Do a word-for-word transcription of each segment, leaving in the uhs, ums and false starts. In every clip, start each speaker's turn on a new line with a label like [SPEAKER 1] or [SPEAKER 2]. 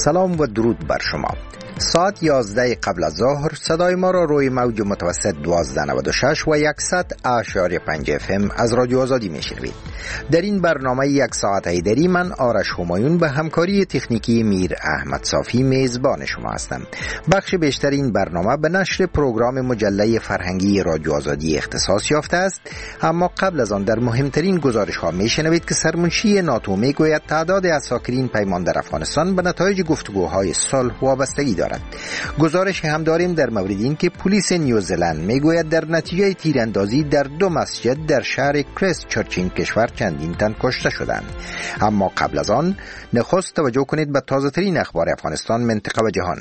[SPEAKER 1] سلام و درود بر شما. ساعت یازده قبل از ظهر صدای ما را روی موج متوسط دوازده نود و شش و صد اشاری پنج اف ام از رادیو آزادی میشنوید. در این برنامه یک ساعت ایدری من آرش همایون به همکاری تکنیکی میر احمد صافی میزبان شما هستم. بخش بیشتر این برنامه به نشر پروگرام مجله فرهنگی رادیو آزادی اختصاص یافته است، اما قبل از آن در مهمترین گزارش ها میشنوید که سرمنشی ناتو میگوید تعداد اساکرین پیمان در افغانستان به نتایج گفتگوهای صلح وابستگی دارد. گزارش هم داریم در مورد این که پلیس نیوزلند میگوید در نتیجه تیراندازی در دو مسجد در شهر کریست چرچ این کشور چندین تن کشته شدند. اما قبل از آن نخست توجه کنید به تازه ترین اخبار افغانستان، منطقه و جهان.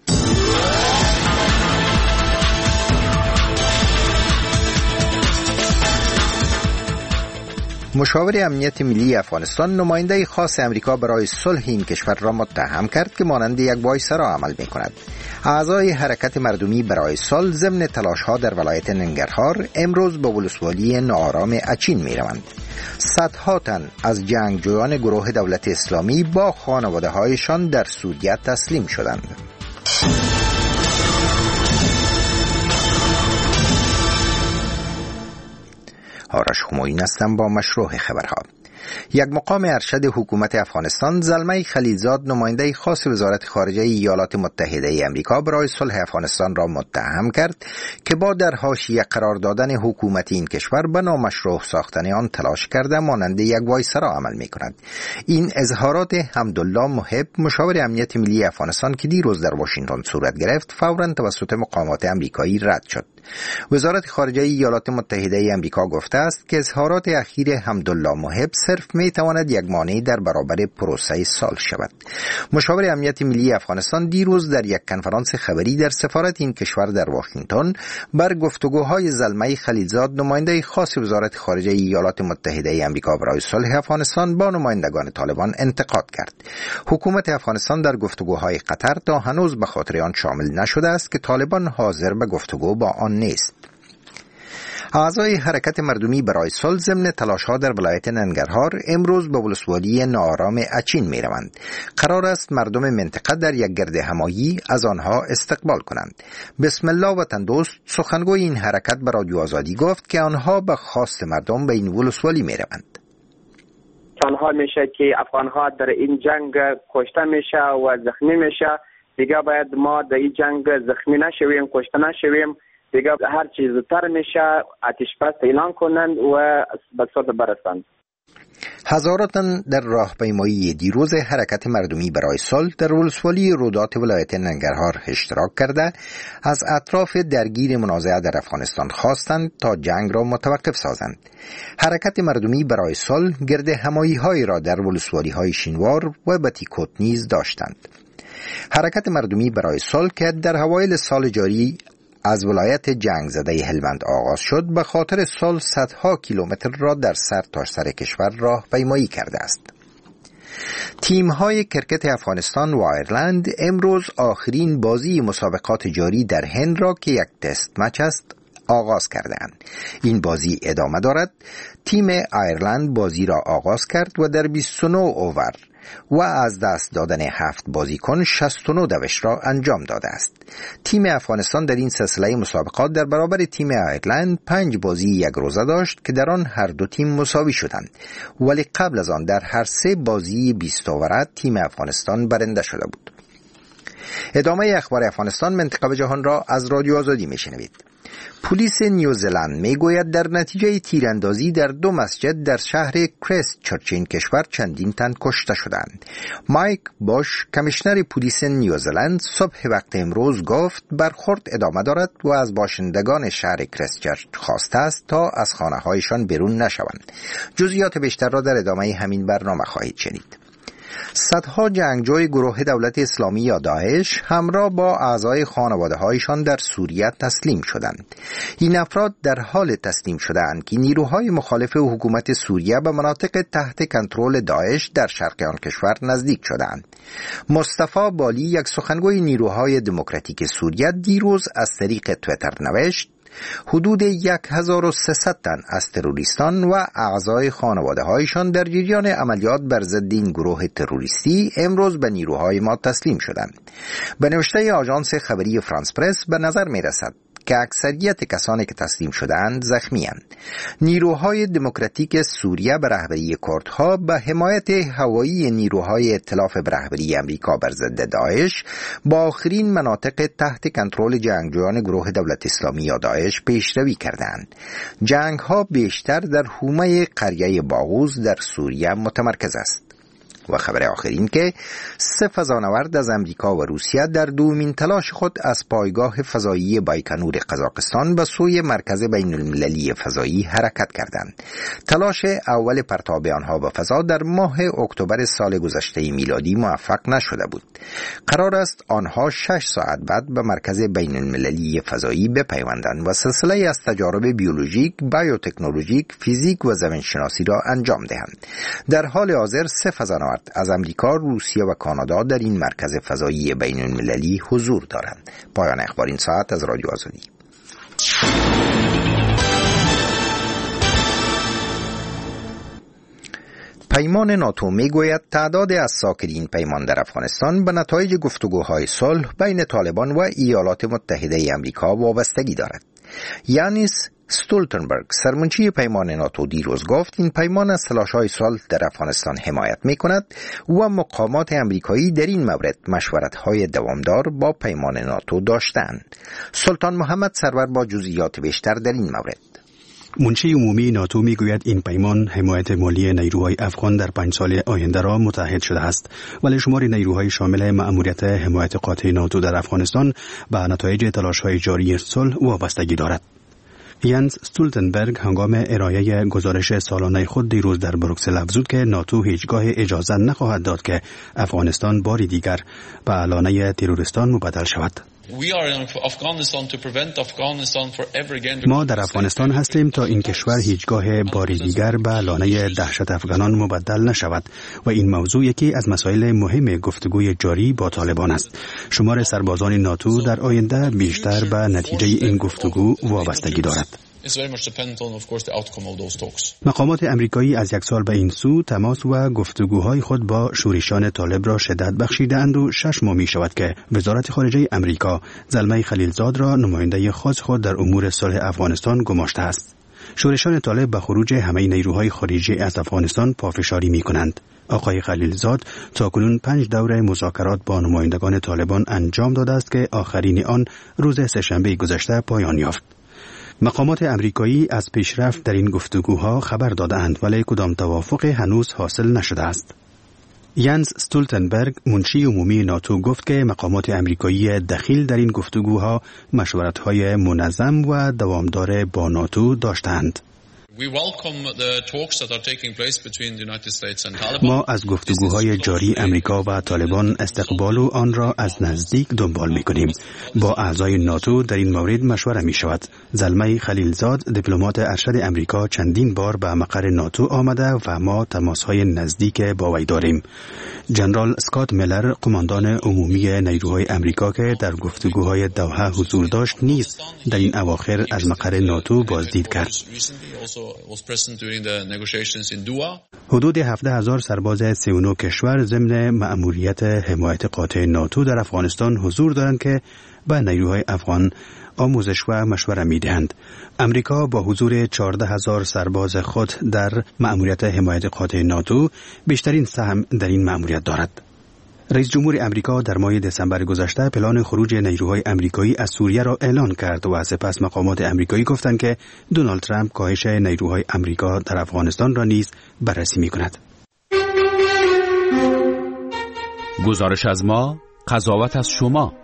[SPEAKER 1] مشاور امنیت ملی افغانستان نماینده خاص امریکا برای صلح این کشور را متهم کرد که مانند یک وایسرا عمل می کند. اعضای حرکت مردمی برای صلح ضمن تلاش‌ها در ولایت ننگرهار امروز به ولسوالی ناآرام اچین می روند. صدها تن از جنگجویان گروه دولت اسلامی با خانواده‌هایشان در سوریه تسلیم شدند. آرش همایون هستم با مشروع خبرها. یک مقام ارشد حکومت افغانستان زلمه خلیلزاد نماینده خاص وزارت خارجه ایالات متحده آمریکا برای صلح افغانستان را متهم کرد که با در حاشیه قرار دادن حکومت این کشور به نامشروع ساختن آن تلاش کرده مانند یک وایسرا عمل می کند. این اظهارات حمدالله محب مشاور امنیت ملی افغانستان که دیروز در واشنگتن صورت گرفت فوراً توسط مقامات آمریکایی رد شد. وزارت خارجه ایالات متحده آمریکا گفته است که اظهارات اخیر حمدالله محب صرف می تواند یک مانع در برابر پروسه صلح شود. مشاور امنیت ملی افغانستان دیروز در یک کنفرانس خبری در سفارت این کشور در واشنگتن بر گفتگوهای زلمه خلیلزاد نماینده خاص وزارت خارجه ایالات متحده آمریکا برای صلح افغانستان با نمایندگان طالبان انتقاد کرد. حکومت افغانستان در گفتگوهای قطر تا هنوز به خاطر آن شامل نشده است که طالبان حاضر به گفتگو با آن نیست. اعضای حرکت مردمی برای صلح ضمن تلاش‌ها در ولایت ننگرهار امروز به ولسوالی ناآرام اچین می‌روند. قرار است مردم منطقه در یک گرد همایی از آنها استقبال کنند. بسم الله وطن دوست سخنگوی این حرکت به رادیو آزادی گفت که آنها به خواست مردم به این ولسوالی می‌روند.
[SPEAKER 2] تنها میشه که افغان‌ها در این جنگ کشته میشه و زخمی میشه، دیگه باید ما در این جنگ زخمی نشویم، کشته نشویم، دیگه هر چیز زودتر میشه آتش بس اعلان کنند و به صلح برسند.
[SPEAKER 1] هزاران تن در راهپیمایی دیروز حرکت مردمی برای صلح در ولسوالی رودات ولایت ننگرهار اشتراک کرده از اطراف درگیر منازعه در افغانستان خواستند تا جنگ را متوقف سازند. حرکت مردمی برای صلح گرد همایی های را در ولسوالی های شینوار و بتیکوت نیز داشتند. حرکت مردمی برای صلح که در اوایل سال جاری از ولایت جنگ زده هلمند آغاز شد به خاطر صلح صدها کیلومتر را در سر تا سر کشور راهپیمایی کرده است. تیم‌های کرکت افغانستان و آیرلند امروز آخرین بازی مسابقات جاری در هند را که یک تست مچ است آغاز کردند. این بازی ادامه دارد. تیم آیرلند بازی را آغاز کرد و در بیست و نه اوور و از دست دادن هفت بازیکن شصت و نه دوش را انجام داده است. تیم افغانستان در این سلسله مسابقات در برابر تیم آیرلند پنج بازی یک روزه داشت که در آن هر دو تیم مساوی شدند، ولی قبل از آن در هر سه بازی بیست اووره تیم افغانستان برنده شده بود. ادامه اخبار افغانستان، منطقه و جهان را از رادیو آزادی میشنوید. پلیس نیوزلند میگوید در نتیجه تیراندازی در دو مسجد در شهر کریست چرچ این کشور چندین تن کشته شدند. مایک باش کمیشنر پلیس نیوزلند صبح وقت امروز گفت برخورد ادامه دارد و از باشندگان شهر کریست چرچ خواسته است تا از خانه‌هایشان بیرون نشوند. جزئیات بیشتر را در ادامه همین برنامه خواهید شنید. صدها جنگجوی گروه دولت اسلامی یا داعش همراه با اعضای خانواده‌هایشان در سوریه تسلیم شدند. این افراد در حال تسلیم شدند که نیروهای مخالف حکومت سوریه به مناطق تحت کنترل داعش در شرق آن کشور نزدیک شدند. مصطفی بالی یک سخنگوی نیروهای دموکراتیک سوریه دیروز از طریق توییتر نوشت حدود هزار و سیصد تن از تروریستان و اعضای خانواده هایشان در جریان عملیات بر ضد این گروه تروریستی امروز به نیروهای ما تسلیم شدند. به نوشته آژانس خبری فرانس پرس به نظر می رسد که اکثریت کسانی که تسلیم شدند زخمی اند. نیروهای دموکراتیک سوریه به رهبری کردها به حمایت هوایی نیروهای ائتلاف به رهبری امریکا بر ضد داعش با آخرین مناطق تحت کنترل جنگجویان گروه دولت اسلامی یا داعش پیشروی کردند. جنگ ها بیشتر در حومه قریه باغوز در سوریه متمرکز است. و خبر آخرین که سه فضانورد از امریکا و روسیه در دومین تلاش خود از پایگاه فضایی بایکنور قزاقستان به سوی مرکز بین المللی فضایی حرکت کردند. تلاش اول پرتاب آنها به فضا در ماه اکتبر سال گذشته میلادی موفق نشده بود. قرار است آنها شش ساعت بعد به مرکز بین المللی فضایی بپیوندند و سلسله از تجارب بیولوژیک، بیوتکنولوژیک، فیزیک و زمینشناسی را انجام دهند. در حال حاضر سه فضانورد از امریکا، روسیه و کانادا در این مرکز فضایی بین المللی حضور دارند. پایان اخبار این ساعت از رادیو آزادی. پیمان ناتو میگوید تعداد از ساکنین پیمان در افغانستان به نتایج گفتگوهای صلح بین طالبان و ایالات متحده امریکا وابستگی دارد. یانیس استولتنبرگ سرمنشی پیمان ناتو دیروز گفت این پیمان از تلاش‌های صلح در افغانستان حمایت می‌کند و مقامات امریکایی در این مورد مشورت‌های دوامدار با پیمان ناتو داشتند. سلطان محمد سرور با جزئیات بیشتر در این مورد.
[SPEAKER 3] منشی عمومی ناتو میگوید این پیمان حمایت مالی نیروهای افغان در پنج سال آینده را متحد شده است، ولی شمار نیروهای شامل مأموریت حمایت قاطع ناتو در افغانستان به نتایج تلاش‌های جاری صلح وابستگی دارد. یانس استولتنبرگ هنگام ارائه گزارش سالانه خود دیروز در بروکسل افزود که ناتو هیچگاه اجازه نخواهد داد که افغانستان باری دیگر به لانه تروریستان مبدل شود. ما در افغانستان هستیم تا این کشور هیچگاه باری دیگر به لانه دهشت افغانان مبدل نشود و این موضوع یکی از مسائل مهم گفتگوی جاری با طالبان است. شمار سربازان ناتو در آینده بیشتر به نتیجه این گفتگو وابستگی دارد. مقامات امریکایی از یک سال به این سو تماس و گفتگوهای خود با شورشان طالب را شدت بخشیدند و شش ماه می شود که وزارت خارجه امریکا زلمه خلیلزاد را نماینده خاص خود در امور صلح افغانستان گماشته است. شورشان طالب به خروج همه نیروهای خارجی از افغانستان پافشاری می کنند. آقای خلیلزاد تاکنون پنج دوره مذاکرات با نمایندگان طالبان انجام داده است که آخرین آن روز سه‌شنبه گذشته پایان یافت. مقامات امریکایی از پیشرفت در این گفتگوها خبر دادند ولی کدام توافق هنوز حاصل نشده است. یانس استولتنبرگ منشی عمومی ناتو گفت که مقامات امریکایی دخیل در این گفتگوها مشورت‌های منظم و دوامدار با ناتو داشتند. ما از گفتگوهای جاری امریکا و طالبان استقبال و آن را از نزدیک دنبال می‌کنیم. با اعضای ناتو در این مورد مشوره می‌شود. زلمه خلیلزاد دیپلمات ارشد امریکا چندین بار به مقر ناتو آمده و ما تماس‌های نزدیک با وی داریم. جنرال اسکات میلر قماندان عمومی نیروهای امریکا که در گفتگوهای دوحه حضور داشت نیز در این اواخر از مقر ناتو بازدید کرد. حدود هفده هزار سرباز سی و نه کشور ضمن مأموریت حمایت قاطع ناتو در افغانستان حضور دارند که به نیروهای افغان آموزش و مشوره می‌دهند. امریکا با حضور چهارده هزار سرباز خود در مأموریت حمایت قاطع ناتو بیشترین سهم در این مأموریت دارد. رئیس جمهور امریکا در ماه دسامبر گذشته پلان خروج نیروهای امریکایی از سوریه را اعلان کرد و سپس مقامات امریکایی گفتند که دونالد ترامپ کاهش نیروهای امریکا در افغانستان را نیز بررسی می‌کند.
[SPEAKER 4] گزارش از ما، قضاوت از شما.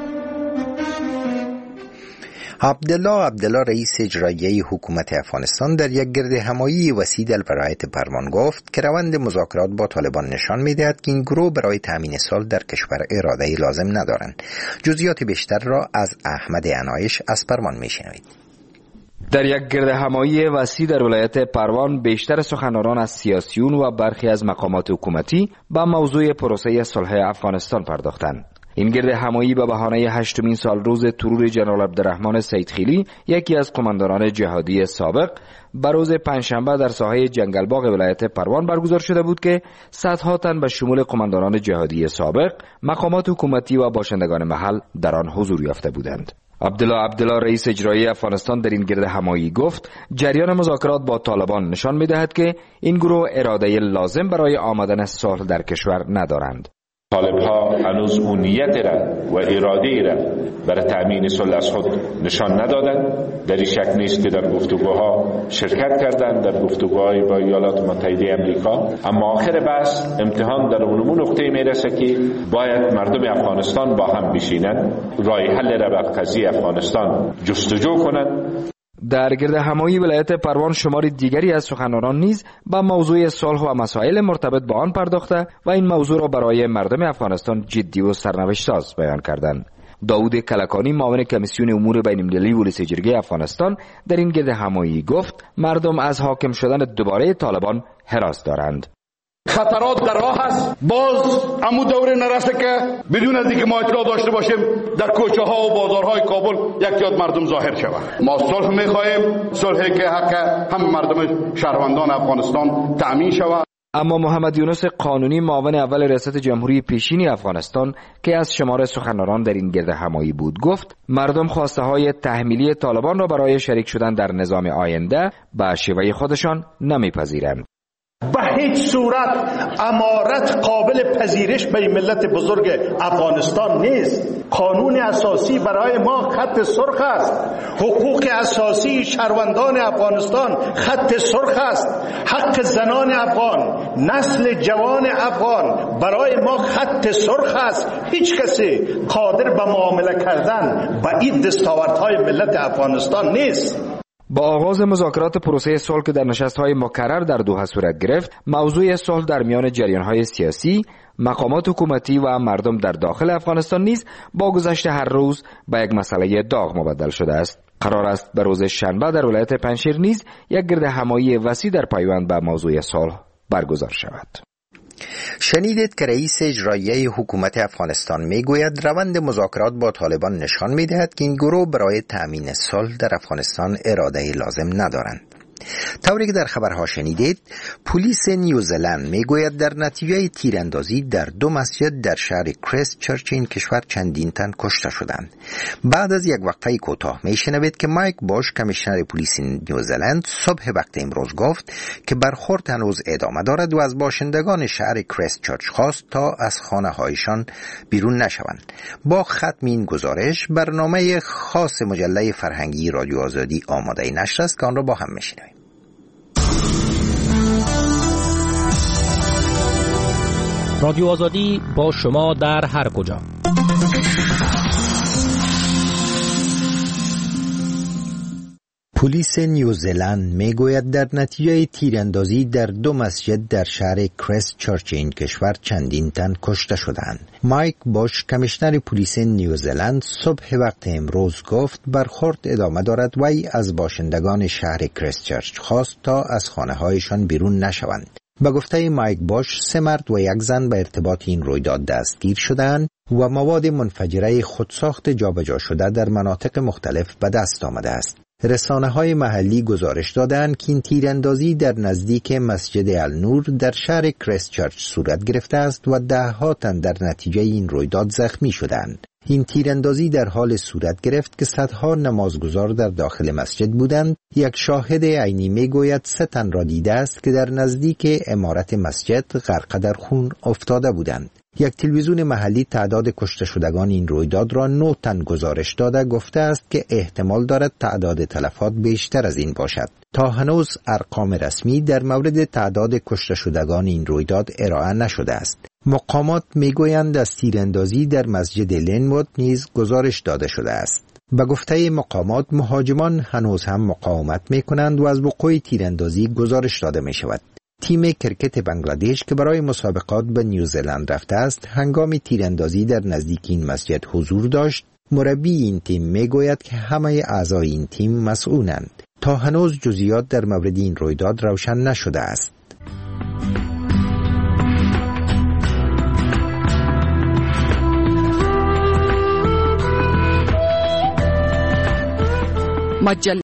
[SPEAKER 1] عبدالله عبدالله رئیس اجرایی حکومت افغانستان در یک گرد همایی وسیع در ولایت پروان گفت که روند مذاکرات با طالبان نشان می‌دهد که این گروه برای تامین صلح در کشور اراده لازم ندارند. جزئیات بیشتر را از احمد عنایش از پروان می‌شنوید.
[SPEAKER 5] در یک گرد همایی وسیع در ولایت پروان بیشتر سخنرانان از سیاسیون و برخی از مقامات حکومتی به موضوع پروسه صلح افغانستان پرداختند. این گرد همایی به بهانه هشتمین سال روز ترور جنرال عبدالرحمن سیدخیلی، یکی از قماندانان جهادی سابق، بر روز پنجشنبه در ساحه جنگلباغ ولایت پروان برگزار شده بود که صدها تن به شمول قماندانان جهادی سابق، مقامات حکومتی و باشندگان محل در آن حضور یافته بودند. عبدالله عبدالله رئیس اجرایی افغانستان در این گرد همایی گفت جریان مذاکرات با طالبان نشان می‌دهد که این گروه اراده لازم برای آمدن صلح در کشور ندارند.
[SPEAKER 6] طالب‌ها هنوز اون نیت را و اراده را برای تامین صلح از خود نشان ندادند. در این شک نیست که در گفتگوها شرکت کردند، در گفتگوهای با ایالات متحده آمریکا، اما آخر بحث امتحان در اون نقطه میرسه که باید مردم افغانستان با هم بشینند، راه حل را به قضیه افغانستان جستجو کنند.
[SPEAKER 5] در گرد همایی ولایت پروان شماری دیگری از سخنرانان نیز به موضوع صلح و مسائل مرتبط با آن پرداخته و این موضوع را برای مردم افغانستان جدی و سرنوشت‌ساز بیان کردند. داود کلکانی معاون کمیسیون امور بین‌المللی پلیس جرگه افغانستان در این گرد همایی گفت مردم از حاکم شدن دوباره طالبان هراس دارند.
[SPEAKER 7] خطرات در راه است. باز امو دوره نرسه که بدون از اینکه ما اطلاع داشته باشیم در کوچه ها و بازارهای کابل یک یاد مردم ظاهر شود. ما صلح می‌خواهیم، صلحی که حق هم مردم شهروندان افغانستان تأمین شود.
[SPEAKER 5] اما محمد یونس قانونی معاون اول ریاست جمهوری پیشین افغانستان که از شمار سخنرانان در این گرد همایی بود گفت مردم خواسته های تحمیلی طالبان را برای شریک شدن در نظام آینده به شیوه خودشان نمیپذیرند.
[SPEAKER 8] به هیچ صورت امارت قابل پذیرش به ملت بزرگ افغانستان نیست. قانون اساسی برای ما خط سرخ است. حقوق اساسی شهروندان افغانستان خط سرخ است. حق زنان افغان، نسل جوان افغان برای ما خط سرخ است. هیچ کسی قادر به معامله کردن با این دستاوردهای ملت افغانستان نیست.
[SPEAKER 5] با آغاز مذاکرات پروسه صلح که در نشست‌های مکرر در دوحه صورت گرفت، موضوع صلح در میان جریان‌های سیاسی، مقامات حکومتی و مردم در داخل افغانستان نیز با گذشت هر روز به یک مسئله داغ مبدل شده است. قرار است به روز شنبه در ولایت پنجشیر نیز یک گرد همایی وسیع در پیوند به موضوع صلح برگزار شود.
[SPEAKER 1] شنیدید که رئیس اجرایی حکومت افغانستان میگوید روند مذاکرات با طالبان نشان میدهد که این گروه برای تأمین صلح در افغانستان اراده لازم ندارند. طوری که در خبرها شنیدید، پلیس نیوزلند میگوید در نتیجه تیراندازی در دو مسجد در شهر کریست چرچ این کشور چندین تن کشته شدند. بعد از یک وقفه کوتاه میشنوید که مایک باش کمیشنر پلیس نیوزلند صبح وقت امروز گفت که برخورد هنوز ادامه دارد و از باشندگان شهر کریست چرچ خواست تا از خانه هایشان بیرون نشوند. با ختم این گزارش برنامه خاص مجله فرهنگی رادیو آزادی آماده نشر است که آن را با هم میشنویم.
[SPEAKER 9] رادیو آزادی با شما در هر کجا.
[SPEAKER 1] پلیس نیوزلند میگوید در نتیجه تیراندازی در دو مسجد در شهر کریست چرچ این کشور چندین تن کشته شدند. مایک باش کمیشنر پلیس نیوزلند صبح وقت امروز گفت برخورد ادامه دارد و ای از باشندگان شهر کریست چرچ خواست تا از خانه هایشان بیرون نشوند. به گفته مایک باش سه مرد و یک زن به ارتباط این رویداد دستگیر شدند و مواد منفجره خودساخت جابجا شده در مناطق مختلف به دست آمده است. رسانه‌های محلی گزارش دادند که این تیراندازی در نزدیک مسجد النور در شهر کریست چرچ صورت گرفته است و ده‌ها تن در نتیجه این رویداد زخمی شدند. این تیراندازی در حال صورت گرفت که صدها نمازگزار در داخل مسجد بودند. یک شاهد عینی میگوید سه تن را دیده است که در نزدیک عمارت مسجد غرق در خون افتاده بودند. یک تلویزیون محلی تعداد کشته شدگان این رویداد را نه تن گزارش داده گفته است که احتمال دارد تعداد تلفات بیشتر از این باشد. تا هنوز ارقام رسمی در مورد تعداد کشته شدگان این رویداد ارائه نشده است. مقامات میگویند از تیراندازی در مسجد لینوود نیز گزارش داده شده است. به گفته مقامات مهاجمان هنوز هم مقاومت میکنند و از وقوع تیراندازی گزارش داده می شود. تیم کرکت بنگلادش که برای مسابقات به نیوزلند رفته است هنگام تیراندازی در نزدیک این مسجد حضور داشت. مربی این تیم میگوید که همه اعضای این تیم مسئولند. تا هنوز جزئیات در مورد این رویداد روشن نشده است.
[SPEAKER 10] مجله